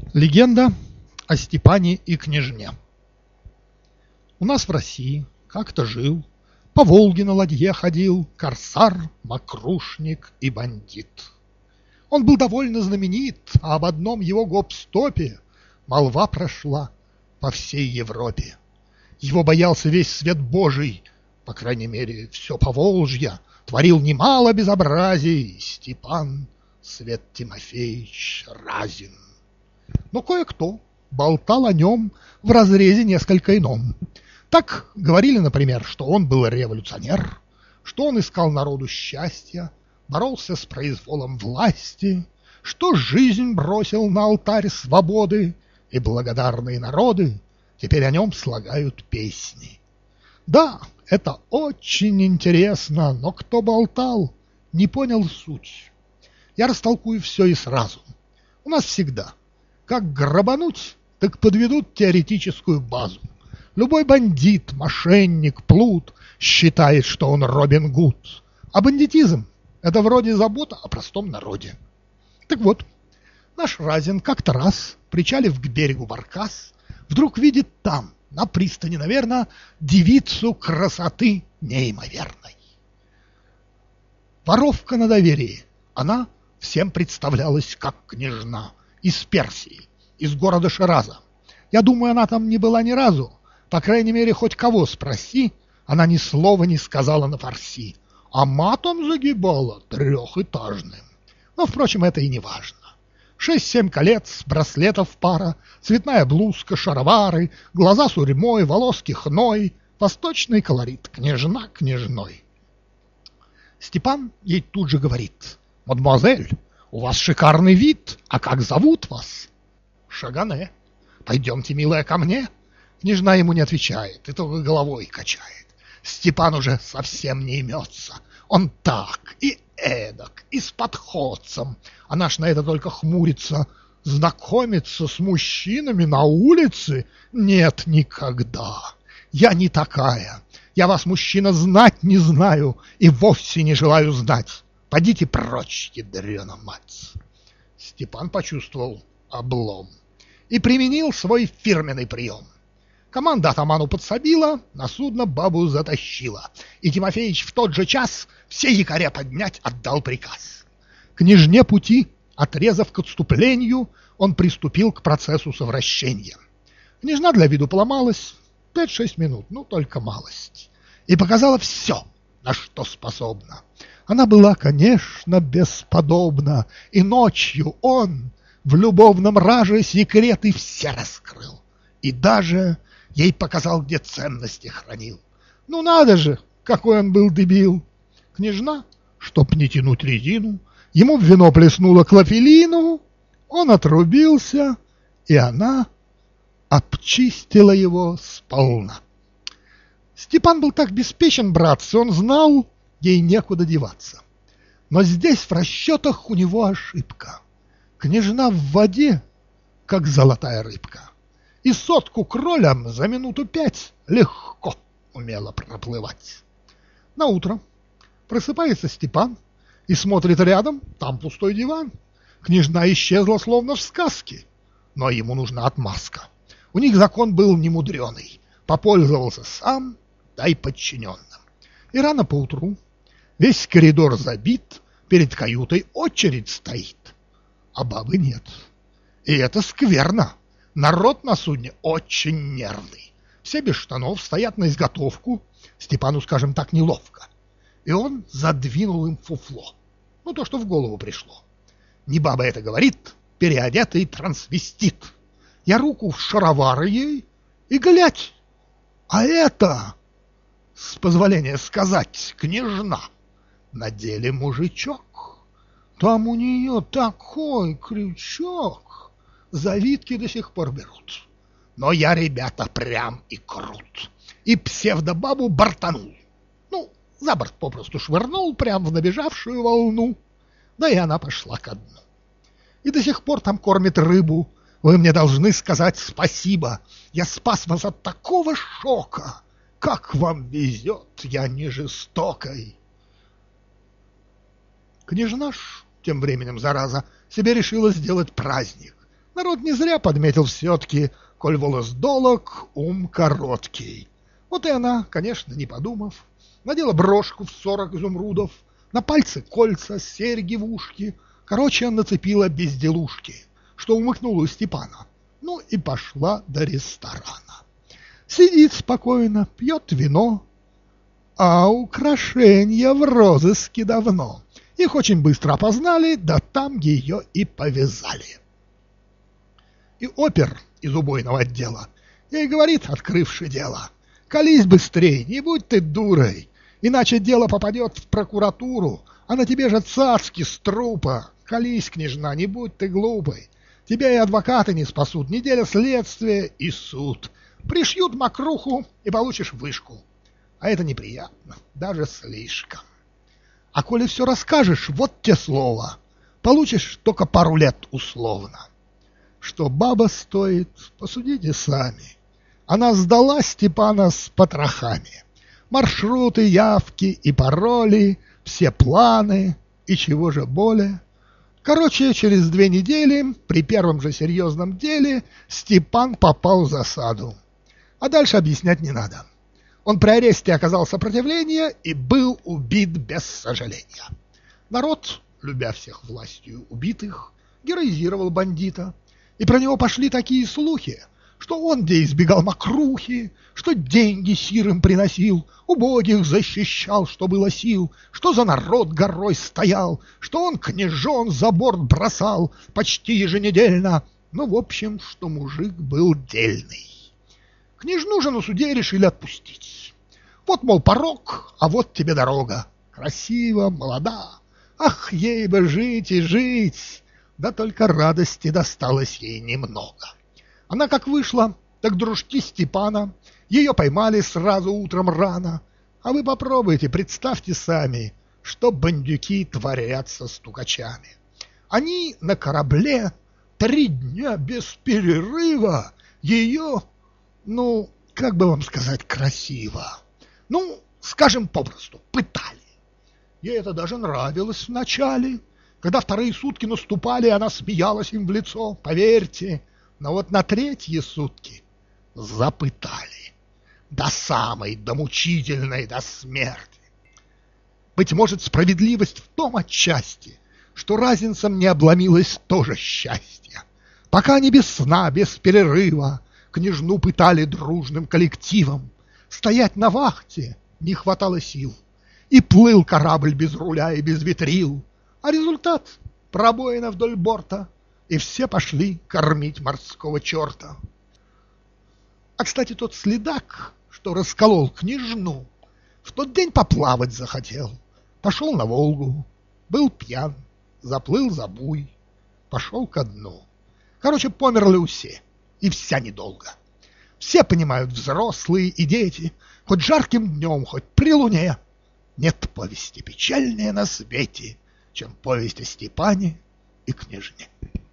Легенда о Степане и княжне. У нас в России как-то жил, по Волге на ладье ходил корсар, мокрушник и бандит. Он был довольно знаменит, а об одном его гоп-стопе молва прошла по всей Европе. Его боялся весь свет Божий, по крайней мере, все Поволжье, творил немало безобразий Степан Свет Тимофеевич Разин. Но кое-кто болтал о нем в разрезе несколько ином. Так говорили, например, что он был революционер, что он искал народу счастья, боролся с произволом власти, что жизнь бросил на алтарь свободы, и благодарные народы теперь о нем слагают песни. Да, это очень интересно, но кто болтал, не понял суть. Я растолкую все и сразу. У нас всегда как грабануть, так подведут теоретическую базу. Любой бандит, мошенник, плут считает, что он Робин Гуд. А бандитизм – это вроде забота о простом народе. Так вот, наш Разин как-то раз, причалив к берегу Баркас, вдруг видит там, на пристани, наверное, девицу красоты неимоверной. Воровка на доверии, она всем представлялась как княжна из Персии, из города Шираза. Я думаю, она там не была ни разу. По крайней мере, хоть кого спроси, она ни слова не сказала на фарси, а матом загибала трехэтажным. Но, впрочем, это и не важно. 6-7 колец, браслетов пара, цветная блузка, шаровары, глаза сурьмой, волоски хной, восточный колорит, княжна княжной. Степан ей тут же говорит: «Мадемуазель, у вас шикарный вид, а как зовут вас?» «Шагане. Пойдемте, милая, ко мне». Княжна ему не отвечает и только головой качает. Степан уже совсем не имется. Он так и эдак, и с подходцем. Она ж на это только хмурится. Знакомиться с мужчинами на улице? Нет, никогда. Я не такая. Я вас, мужчина, знать не знаю и вовсе не желаю знать. Подите прочь, ядрена мать. Степан почувствовал облом и применил свой фирменный прием. Команда атаману подсобила, на судно бабу затащила, и Тимофеич в тот же час все якоря поднять отдал приказ. Княжне пути, отрезав к отступлению, он приступил к процессу совращения. Княжна для виду поломалась 5-6 минут, ну только малость, и показала все, на что способна. Она была, конечно, бесподобна, и ночью он в любовном раже секреты все раскрыл, и даже ей показал, где ценности хранил. Ну надо же, какой он был дебил! Княжна, чтоб не тянуть резину, ему в вино плеснула клофелину, он отрубился, и она обчистила его сполна. Степан был так беспечен, братцы, он знал, ей некуда деваться. Но здесь в расчетах у него ошибка. Княжна в воде, как золотая рыбка, и сотку кролям за минуту 5 легко умела проплывать. Наутро просыпается Степан и смотрит рядом, там пустой диван. Княжна исчезла, словно в сказке, но ему нужна отмазка. У них закон был немудреный, попользовался сам, дай подчиненным. И рано поутру весь коридор забит, перед каютой очередь стоит, а бабы нет. И это скверно. Народ на судне очень нервный. Все без штанов стоят на изготовку. Степану, скажем так, неловко. И он задвинул им фуфло. Ну, то, что в голову пришло. Не баба это говорит, переодетый трансвестит. Я руку в шаровары ей и глядь. А это, с позволения сказать, княжна. На деле мужичок. Там у нее такой крючок. Завитки до сих пор берут. Но я, ребята, прям и крут. И псевдобабу бортанул. Ну, за борт попросту швырнул прям в набежавшую волну. Да и она пошла ко дну. И до сих пор там кормит рыбу. Вы мне должны сказать спасибо. Я спас вас от такого шока. Как вам везет, я не жестокой. Княжна ж, тем временем, зараза, себе решила сделать праздник. Народ не зря подметил все-таки, коль волос долог, ум короткий. Вот и она, конечно, не подумав, надела брошку в 40 изумрудов, на пальцы кольца, серьги в ушки, короче, нацепила безделушки, что умыкнула у Степана, ну и пошла до ресторана. Сидит спокойно, пьет вино, а украшенья в розыске давно. Их очень быстро опознали, да там ее и повязали. И опер из убойного отдела ей говорит, открывши дело: колись быстрей, не будь ты дурой, иначе дело попадет в прокуратуру, а на тебе же цацки с трупа. Колись, княжна, не будь ты глупой, тебя и адвокаты не спасут, неделя следствия и суд. Пришьют мокруху и получишь вышку. А это неприятно, даже слишком. А коли все расскажешь, вот те слово, получишь только пару лет условно. Что баба стоит, посудите сами. Она сдала Степана с потрохами. Маршруты, явки и пароли, все планы, и чего же более. Короче, через 2 недели, при первом же серьезном деле, Степан попал в засаду. А дальше объяснять не надо. Он при аресте оказал сопротивление и был убит без сожаления. Народ, любя всех властью убитых, героизировал бандита. И про него пошли такие слухи, что он где избегал мокрухи, что деньги сирым приносил, убогих защищал, что было сил, что за народ горой стоял, что он княжон за борт бросал почти еженедельно. Ну, в общем, что мужик был дельный. Княжну же на суде решили отпустить. Вот, мол, порог, а вот тебе дорога. Красиво, молода. Ах, ей бы жить и жить. Да только радости досталось ей немного. Она как вышла, так дружки Степана ее поймали сразу утром рано. А вы попробуйте, представьте сами, что бандюки творят со стукачами. Они на корабле 3 дня без перерыва ее, ну, как бы вам сказать красиво, ну, скажем попросту, пытали. Ей это даже нравилось вначале. Когда 2 сутки наступали, она смеялась им в лицо, поверьте. Но вот на 3 сутки запытали. До самой, до мучительной, до смерти. Быть может, справедливость в том отчасти, что разинцам не обломилось тоже счастье. Пока они без сна, без перерыва княжну пытали дружным коллективом, стоять на вахте не хватало сил. И плыл корабль без руля и без ветрил. А результат — пробоина вдоль борта, и все пошли кормить морского черта. А, кстати, тот следак, что расколол княжну, в тот день поплавать захотел. Пошел на Волгу, был пьян, заплыл за буй, пошел ко дну. Короче, померли все, и вся недолго. Все понимают, взрослые и дети, хоть жарким днем, хоть при луне. Нет повести печальнее на свете, чем повесть о Степане и княжне.